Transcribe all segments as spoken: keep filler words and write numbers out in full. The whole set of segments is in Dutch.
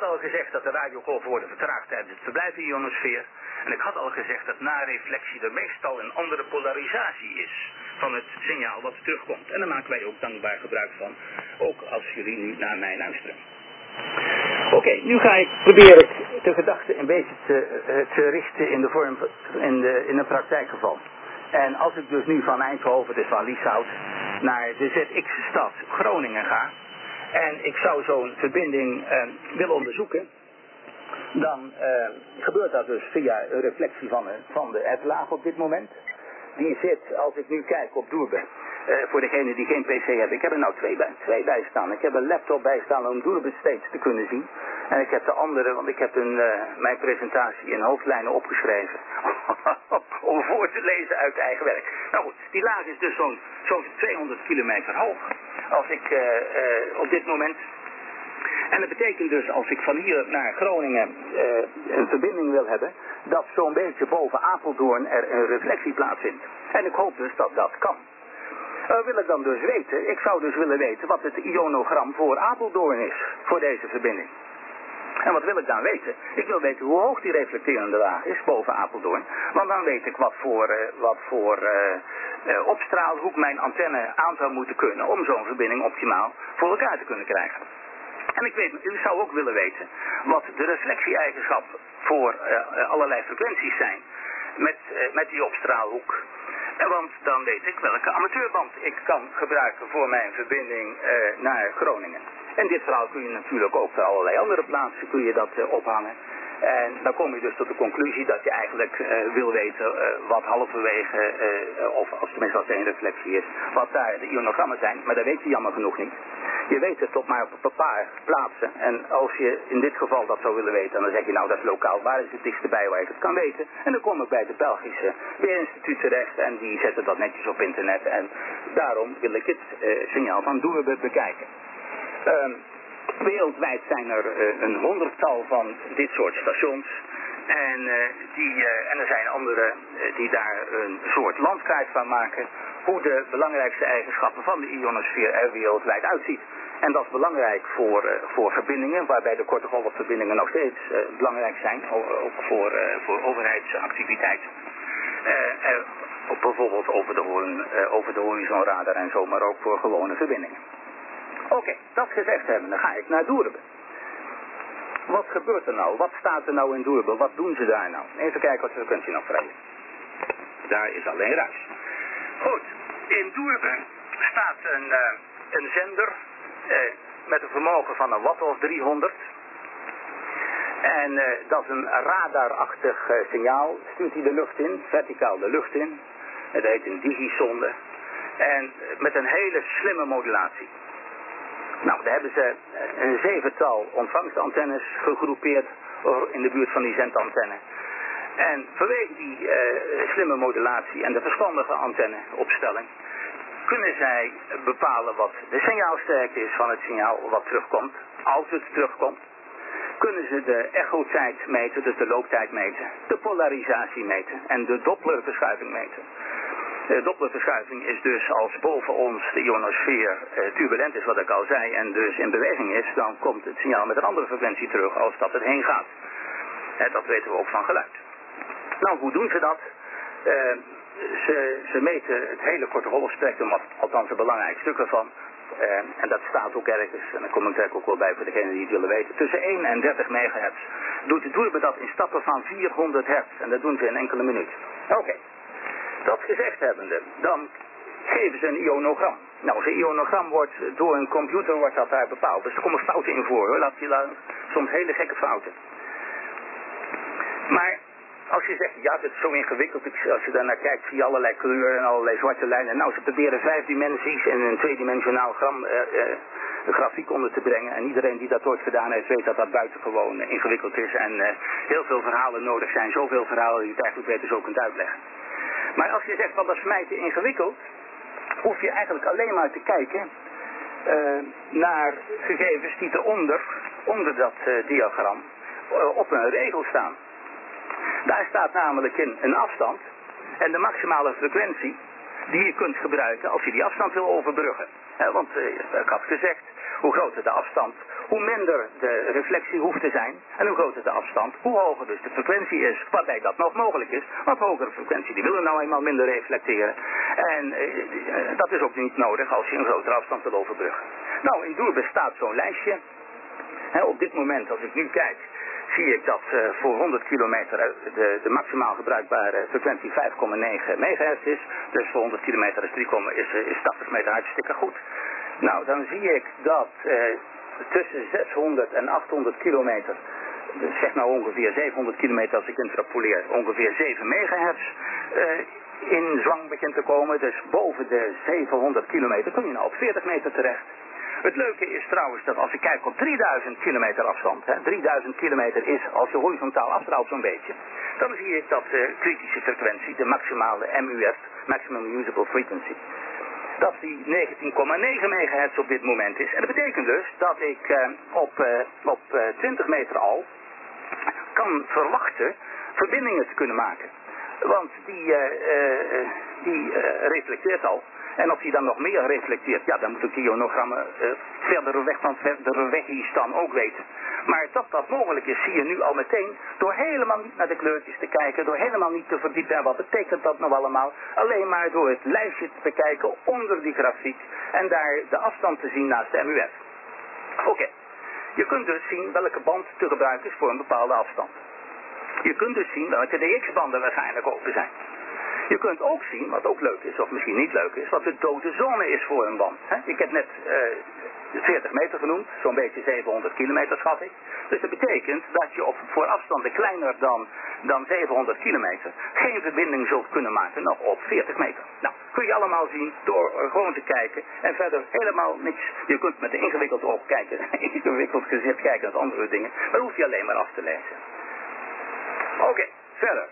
had al gezegd dat de radiogolven worden vertraagd tijdens het verblijf in de ionosfeer. En ik had al gezegd dat na reflectie er meestal een andere polarisatie is van het signaal wat terugkomt. En daar maken wij ook dankbaar gebruik van, ook als jullie nu naar mij luisteren. Oké, okay, nu ga ik proberen de gedachte een beetje te, te richten in de vorm, in, de, in een praktijkgeval. En als ik dus nu van Eindhoven, dus van Lieshout, naar de Z X-stad Groningen ga, en ik zou zo'n verbinding eh, willen onderzoeken, dan eh, gebeurt dat dus via een reflectie van, van de F-laag op dit moment. Die zit, als ik nu kijk op Doerbe, uh, voor degene die geen pc hebben, ik heb er nou twee bij, twee bij staan. Ik heb een laptop bij staan om Doerbe steeds te kunnen zien. En ik heb de andere, want ik heb een, uh, mijn presentatie in hoofdlijnen opgeschreven. om voor te lezen uit eigen werk. Nou goed, die laag is dus zo'n zo'n tweehonderd kilometer hoog. Als ik uh, uh, op dit moment... En dat betekent dus, als ik van hier naar Groningen uh, een verbinding wil hebben, dat zo'n beetje boven Apeldoorn er een reflectie plaatsvindt. En ik hoop dus dat dat kan. Uh, wil ik dan dus weten, ik zou dus willen weten wat het ionogram voor Apeldoorn is, voor deze verbinding. En wat wil ik dan weten? Ik wil weten hoe hoog die reflecterende laag is boven Apeldoorn. Want dan weet ik wat voor, uh, wat voor uh, uh, opstraalhoek mijn antenne aan zou moeten kunnen om zo'n verbinding optimaal voor elkaar te kunnen krijgen. En ik weet, u zou ook willen weten wat de reflectie-eigenschappen voor uh, allerlei frequenties zijn met, uh, met die opstraalhoek. En want dan weet ik welke amateurband ik kan gebruiken voor mijn verbinding uh, naar Groningen. En dit verhaal kun je natuurlijk ook voor allerlei andere plaatsen kun je dat uh, ophangen. En dan kom je dus tot de conclusie dat je eigenlijk uh, wil weten uh, wat halverwege, uh, of als tenminste als er een reflectie is, wat daar de ionogrammen zijn. Maar dat weet je jammer genoeg niet. Je weet het tot maar op een paar plaatsen. En als je in dit geval dat zou willen weten, dan zeg je nou dat is lokaal. Waar is het dichtst bij waar ik het kan weten? En dan kom ik bij het Belgische Weerinstituut terecht en die zetten dat netjes op internet. En daarom wil ik het uh, signaal van Doerbe bekijken. Um, Wereldwijd zijn er uh, een honderdtal van dit soort stations. En, uh, die, uh, en er zijn anderen uh, die daar een soort landkaart van maken. Hoe de belangrijkste eigenschappen van de ionosfeer er wereldwijd uitziet. En dat is belangrijk voor, uh, voor verbindingen, waarbij de korte golfverbindingen nog steeds uh, belangrijk zijn. Ook voor, uh, voor overheidsactiviteiten. Uh, uh, bijvoorbeeld over de, horizon, uh, over de horizonradar en zo, maar ook voor gewone verbindingen. Oké, okay, dat gezegd hebben, dan ga ik naar Doerbe. Wat gebeurt er nou? Wat staat er nou in Doerbe? Wat doen ze daar nou? Even kijken wat de frequentie nog vrij is. Daar is alleen ruis. Goed, in Doerbe staat een, uh, een zender uh, met een vermogen van een watt of driehonderd. En uh, dat is een radarachtig uh, signaal. Stuurt hij de lucht in, verticaal de lucht in. Dat heet een digisonde. En uh, met een hele slimme modulatie. Nou, daar hebben ze een zevental ontvangstantennes gegroepeerd in de buurt van die zendantenne. En vanwege die uh, slimme modulatie en de verstandige antenneopstelling kunnen zij bepalen wat de signaalsterkte is van het signaal wat terugkomt. Als het terugkomt, kunnen ze de echotijd meten, dus de looptijd meten, de polarisatie meten en de Dopplerverschuiving meten. De Dopplerverschuiving is dus als boven ons de ionosfeer eh, turbulent is, wat ik al zei, en dus in beweging is, dan komt het signaal met een andere frequentie terug als dat het heen gaat. Eh, dat weten we ook van geluid. Nou, hoe doen ze dat? Uh, ze, ze meten het hele korte golfspectrum, althans een belangrijk stuk ervan. Uh, en dat staat ook ergens, en daar kom ik er ook wel bij voor degenen die het willen weten. Tussen één en dertig megahertz. Doet, doen we dat in stappen van vierhonderd hertz. En dat doen ze in enkele minuten. Oké. Okay. Dat gezegd hebbende, dan geven ze een ionogram. Nou, zo'n ionogram wordt door een computer wordt dat daar bepaald. Dus er komen fouten in voor, hoor. Laat je laat, soms hele gekke fouten. Maar als je zegt, ja, het is zo ingewikkeld. Als je daar naar kijkt, zie je allerlei kleuren en allerlei zwarte lijnen. Nou, ze proberen vijf dimensies en een tweedimensionaal gram, eh, eh, grafiek onder te brengen. En iedereen die dat ooit gedaan heeft, weet dat dat buitengewoon eh, ingewikkeld is. En eh, heel veel verhalen nodig zijn. Zoveel verhalen die je het eigenlijk beter zo kunt uitleggen. Maar als je zegt, wat dat is voor mij te ingewikkeld, hoef je eigenlijk alleen maar te kijken uh, naar gegevens die eronder, onder dat uh, diagram, uh, op een regel staan. Daar staat namelijk in een afstand en de maximale frequentie die je kunt gebruiken als je die afstand wil overbruggen. He, want uh, ik had gezegd, hoe groter de afstand, hoe minder de reflectie hoeft te zijn. En hoe groter de afstand, hoe hoger dus de frequentie is. Waarbij dat nog mogelijk is. Want hogere frequentie, die willen nou eenmaal minder reflecteren. En uh, uh, dat is ook niet nodig als je een grotere afstand wil overbruggen. Nou, in Doer bestaat zo'n lijstje. He, op dit moment, als ik nu kijk, zie ik dat uh, voor honderd kilometer de, de maximaal gebruikbare frequentie vijf komma negen megahertz is. Dus voor honderd kilometer is, drie, is, is tachtig meter hartstikke goed. Nou, dan zie ik dat uh, tussen zeshonderd en achthonderd kilometer, dus zeg nou ongeveer zevenhonderd kilometer als ik intrapoleer, ongeveer zeven megahertz uh, in zwang begint te komen. Dus boven de zevenhonderd kilometer kun je nou op veertig meter terecht. Het leuke is trouwens dat als ik kijk op drieduizend kilometer afstand, hè, drieduizend kilometer is als je horizontaal afstraalt zo'n beetje, dan zie ik dat de kritische frequentie, de maximale M U F, Maximum Usable Frequency, dat die negentien komma negen megahertz op dit moment is. En dat betekent dus dat ik uh, op, uh, op uh, twintig meter al kan verwachten verbindingen te kunnen maken. Want die, uh, uh, die uh, reflecteert al. En of die dan nog meer reflecteert, ja, dan moet ik die ionogrammen uh, verder weg van verder weg hier staan ook weten. Maar dat dat mogelijk is, zie je nu al meteen, door helemaal niet naar de kleurtjes te kijken, door helemaal niet te verdiepen en wat betekent dat nou allemaal, alleen maar door het lijstje te bekijken onder die grafiek en daar de afstand te zien naast de M U F. Oké, okay. Je kunt dus zien welke band te gebruiken is voor een bepaalde afstand. Je kunt dus zien welke D X-banden waarschijnlijk open zijn. Je kunt ook zien, wat ook leuk is, of misschien niet leuk is, wat de dode zone is voor een band. Ik heb net uh, veertig meter genoemd, zo'n beetje zevenhonderd kilometer schat ik. Dus dat betekent dat je op, voor afstanden kleiner dan, dan zevenhonderd kilometer geen verbinding zult kunnen maken nog op veertig meter. Nou, kun je allemaal zien door uh, gewoon te kijken en verder helemaal niks. Je kunt met een ingewikkeld oog kijken, ingewikkeld gezicht kijken naar andere dingen, maar dan hoef je alleen maar af te lezen. Oké, okay, verder.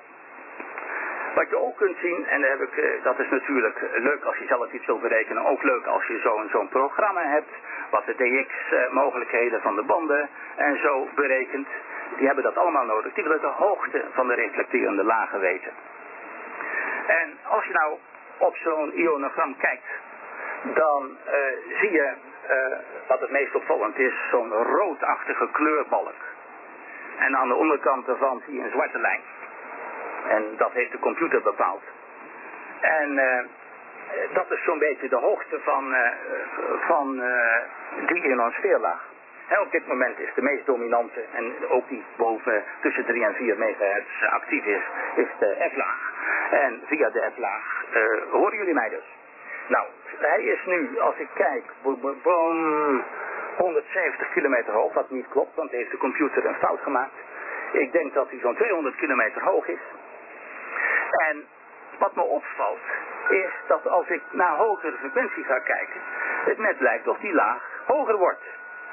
Wat je ook kunt zien, en heb ik, dat is natuurlijk leuk als je zelf iets wilt berekenen, ook leuk als je zo'n zo'n programma hebt, wat de D X-mogelijkheden van de banden en zo berekent. Die hebben dat allemaal nodig. Die willen de hoogte van de reflecterende lagen weten. En als je nou op zo'n ionogram kijkt, dan uh, zie je, uh, wat het meest opvallend is, zo'n roodachtige kleurbalk. En aan de onderkant daarvan zie je een zwarte lijn. En dat heeft de computer bepaald. En uh, dat is zo'n beetje de hoogte van, uh, van uh, die ionosfeerlaag. He, op dit moment is de meest dominante, en ook die boven tussen drie en vier megahertz actief is, is de F-laag. En via de F-laag uh, horen jullie mij dus. Nou, hij is nu, als ik kijk, boom, honderdzeventig kilometer hoog, wat niet klopt, want heeft de computer een fout gemaakt. Ik denk dat hij zo'n tweehonderd kilometer hoog is. En wat me opvalt, is dat als ik naar hogere frequentie ga kijken, het net lijkt of die laag hoger wordt.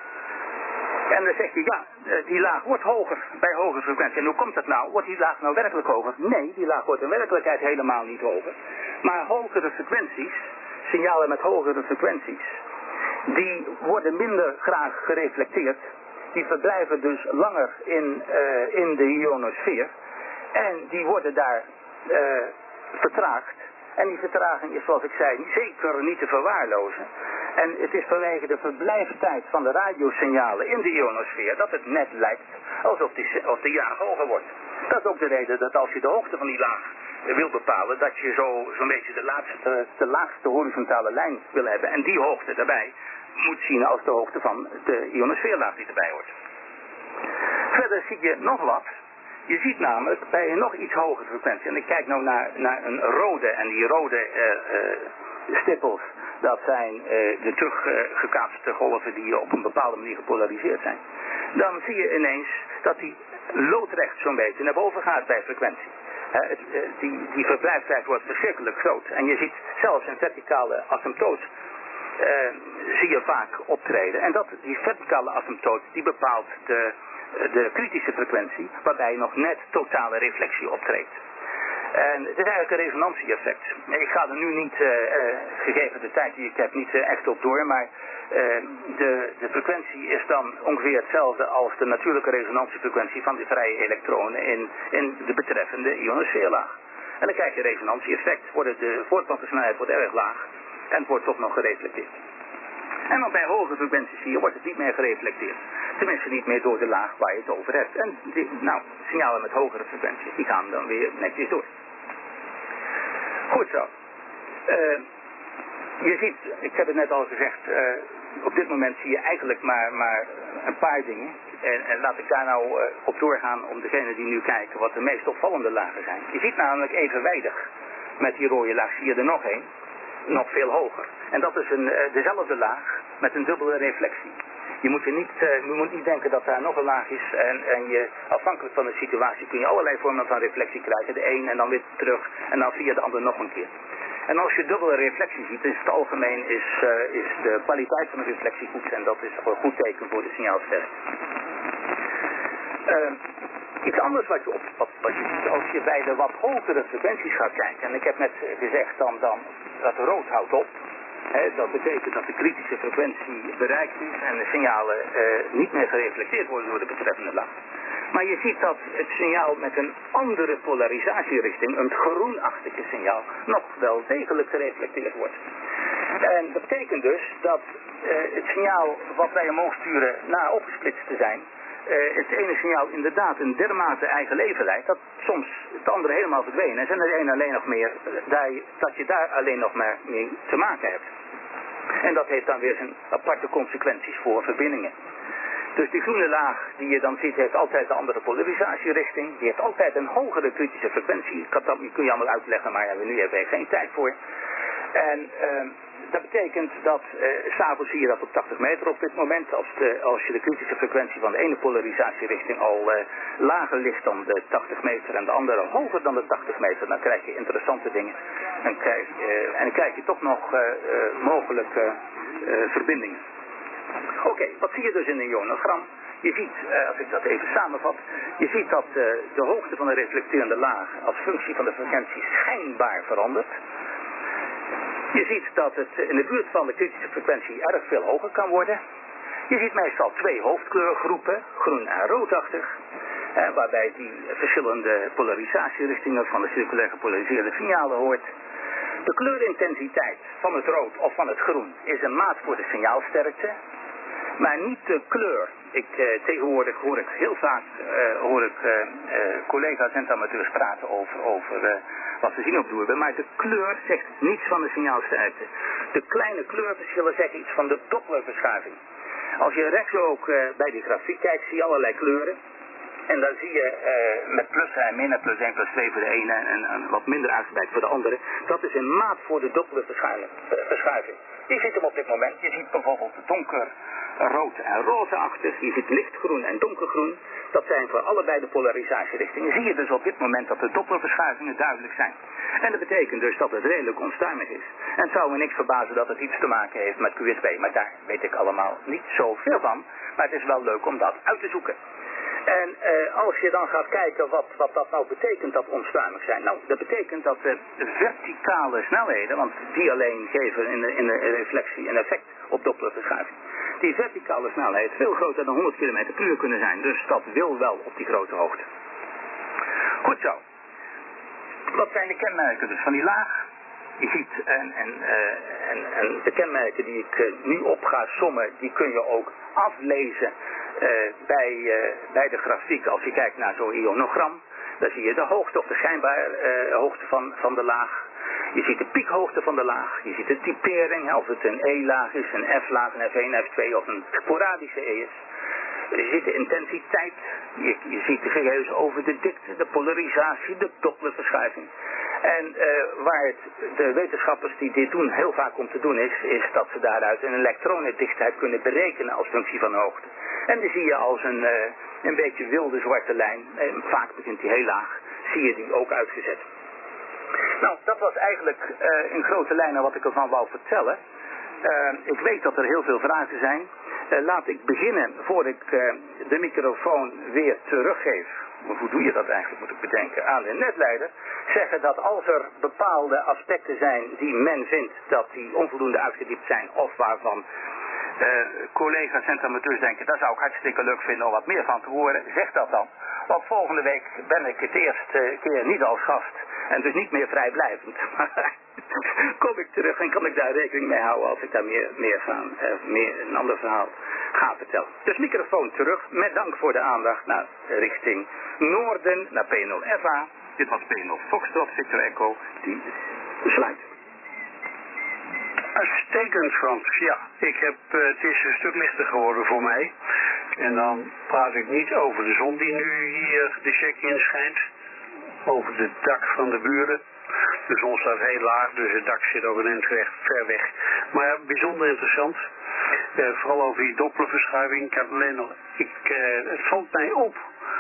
En dan zeg je, ja, die laag wordt hoger bij hogere frequentie. En hoe komt dat nou? Wordt die laag nou werkelijk hoger? Nee, die laag wordt in werkelijkheid helemaal niet hoger. Maar hogere frequenties, signalen met hogere frequenties, die worden minder graag gereflecteerd. Die verblijven dus langer in, uh, in de ionosfeer. En die worden daar uh, vertraagd. En die vertraging is, zoals ik zei, zeker niet te verwaarlozen. En het is vanwege de verblijftijd van de radiosignalen in de ionosfeer dat het net lijkt alsof die, of die laag hoger wordt. Dat is ook de reden dat als je de hoogte van die laag wil bepalen, dat je zo, zo'n beetje de, laatste, de laagste horizontale lijn wil hebben. En die hoogte daarbij moet zien als de hoogte van de ionosfeerlaag die erbij hoort. Verder zie je nog wat. Je ziet namelijk bij een nog iets hogere frequentie, en ik kijk nou naar, naar een rode, en die rode uh, uh, stippels, dat zijn uh, de teruggekaatste golven die op een bepaalde manier gepolariseerd zijn. Dan zie je ineens dat die loodrecht zo'n beetje naar boven gaat bij frequentie. Uh, het, uh, die, die verblijftijd wordt verschrikkelijk groot. En je ziet zelfs een verticale asymptoot uh, zie je vaak optreden. En dat, die verticale asymptoot die bepaalt de, de kritische frequentie, waarbij nog net totale reflectie optreedt. En het is eigenlijk een resonantie-effect. Ik ga er nu niet, uh, uh, gegeven de tijd die ik heb, niet uh, echt op door, maar uh, de, de frequentie is dan ongeveer hetzelfde als de natuurlijke resonantiefrequentie van de vrije elektronen in, in de betreffende ionosfeerlaag. En dan krijg je resonantie-effect, wordt de voortplantingsnelheid wordt erg laag en het wordt toch nog gereflecteerd. En dan bij hoge frequenties hier wordt het niet meer gereflecteerd. Tenminste niet meer door de laag waar je het over hebt. En die, nou, signalen met hogere frequenties, die gaan dan weer netjes door. Goed zo. Uh, je ziet, ik heb het net al gezegd, uh, op dit moment zie je eigenlijk maar, maar een paar dingen. En, en laat ik daar nou uh, op doorgaan om degenen die nu kijken wat de meest opvallende lagen zijn. Je ziet namelijk evenwijdig met die rode laag zie je er nog één. Nog veel hoger. En dat is een, uh, dezelfde laag met een dubbele reflectie. Je moet, je, niet, uh, je moet niet denken dat daar nog een laag is en, en je, afhankelijk van de situatie kun je allerlei vormen van reflectie krijgen. De een en dan weer terug en dan via de ander nog een keer. En als je dubbele reflectie ziet, in het algemeen is, uh, is de kwaliteit van de reflectie goed en dat is een goed teken voor de signaalsterkte. Uh, Iets anders wat je, op, wat, wat je ziet als je bij de wat hogere frequenties gaat kijken. En ik heb net gezegd dan, dan dat rood houdt op. He, dat betekent dat de kritische frequentie bereikt is en de signalen uh, niet meer gereflecteerd worden door de betreffende laag. Maar je ziet dat het signaal met een andere polarisatierichting, een groenachtige signaal, nog wel degelijk gereflecteerd wordt. En dat betekent dus dat uh, het signaal wat wij omhoog sturen na opgesplitst te zijn, Uh, het ene signaal inderdaad een dermate eigen leven leidt, dat soms het andere helemaal verdwenen is en het ene alleen nog meer, daar, dat je daar alleen nog maar mee te maken hebt. En dat heeft dan weer zijn aparte consequenties voor verbindingen. Dus die groene laag die je dan ziet heeft altijd een andere polarisatierichting, die heeft altijd een hogere kritische frequentie. Ik kan dat, die kun je allemaal uitleggen, maar ja, nu hebben we geen tijd voor. En uh, dat betekent dat, uh, s'avonds zie je dat op tachtig meter op dit moment. Als, de, als je de kritische frequentie van de ene polarisatierichting al uh, lager ligt dan de tachtig meter en de andere hoger dan de tachtig meter, dan krijg je interessante dingen. En, krijg, uh, en dan krijg je toch nog uh, uh, mogelijke uh, verbindingen. Oké, okay, wat zie je dus in een ionogram? Je ziet, uh, als ik dat even samenvat, je ziet dat uh, de hoogte van de reflecterende laag als functie van de frequentie schijnbaar verandert. Je ziet dat het in de buurt van de kritische frequentie erg veel hoger kan worden. Je ziet meestal twee hoofdkleurgroepen, groen en roodachtig, eh, waarbij die verschillende polarisatierichtingen van de circulair gepolariseerde signalen hoort. De kleurintensiteit van het rood of van het groen is een maat voor de signaalsterkte, maar niet de kleur. Ik, eh, tegenwoordig hoor ik heel vaak uh, hoor ik, uh, uh, collega's en amateurs praten over, over uh, wat ze zien op de maar de kleur zegt niets van de signaalsterkte. De kleine kleurverschillen zeggen iets van de Dopplerverschuiving. Als je rechts ook uh, bij die grafiek kijkt, zie je allerlei kleuren. En dan zie je uh, met plus en min, plus één, plus twee voor de ene en, en wat minder uitgebreid voor de andere. Dat is een maat voor de Dopplerverschuiving. Je ziet hem op dit moment, je ziet bijvoorbeeld donker rood en rozeachtig, je ziet lichtgroen en donkergroen. Dat zijn voor allebei de polarisatierichtingen. Zie je dus op dit moment dat de Dopplerverschuivingen duidelijk zijn. En dat betekent dus dat het redelijk onstuimig is. En het zou me niks verbazen dat het iets te maken heeft met Q S B, maar daar weet ik allemaal niet zoveel van. Maar het is wel leuk om dat uit te zoeken. En uh, als je dan gaat kijken wat, wat dat nou betekent, dat onstuimig zijn. Nou, dat betekent dat de verticale snelheden, want die alleen geven in de, in de reflectie een effect op Dopplerverschuiving. Die verticale snelheid veel groter dan honderd kilometer per uur kunnen zijn. Dus dat wil wel op die grote hoogte. Goed zo. Wat zijn de kenmerken dus van die laag? Je ziet, en, en, uh, en, en de kenmerken die ik uh, nu op ga sommen, die kun je ook aflezen uh, bij, uh, bij de grafiek. Als je kijkt naar zo'n ionogram, dan zie je de hoogte of de schijnbare uh, hoogte van, van de laag. Je ziet de piekhoogte van de laag, je ziet de typering, of het een E-laag is, een F-laag, een F één, F twee of een sporadische E is. Je ziet de intensiteit, je, je ziet de gegevens over de dikte, de polarisatie, de Dopplerverschuiving. En uh, waar het de wetenschappers die dit doen heel vaak om te doen is, is dat ze daaruit een elektronendichtheid kunnen berekenen als functie van de hoogte. En die zie je als een, uh, een beetje wilde zwarte lijn, en vaak begint die heel laag, zie je die ook uitgezet. Nou, dat was eigenlijk uh, in grote lijnen wat ik ervan wou vertellen. Uh, ik weet dat er heel veel vragen zijn. Uh, laat ik beginnen, voor ik uh, de microfoon weer teruggeef. Hoe doe je dat eigenlijk, moet ik bedenken, aan de netleider. Zeggen dat als er bepaalde aspecten zijn die men vindt dat die onvoldoende uitgediept zijn, of waarvan uh, collega's en amateurs denken, daar zou ik hartstikke leuk vinden om wat meer van te horen, zeg dat dan. Want volgende week ben ik het eerste keer niet als gast. En dus niet meer vrijblijvend. kom ik terug en kan ik daar rekening mee houden als ik daar meer, meer van, eh, meer een ander verhaal ga vertellen. Dus microfoon terug, met dank voor de aandacht naar richting noorden, naar P nul F A. Dit was P nul Foxtrot Victor Echo, die sluit. Uitstekend, Frans. Ja, ik heb, uh, het is een stuk lichter geworden voor mij. En dan praat ik niet over de zon die nu hier de check in schijnt. Over het dak van de buren. De zon staat heel laag, dus het dak zit ook een eind weg, ver weg. Maar ja, bijzonder interessant. Uh, vooral over die Dopplerverschuiving. Ik heb alleen nog, ik, uh, het valt mij op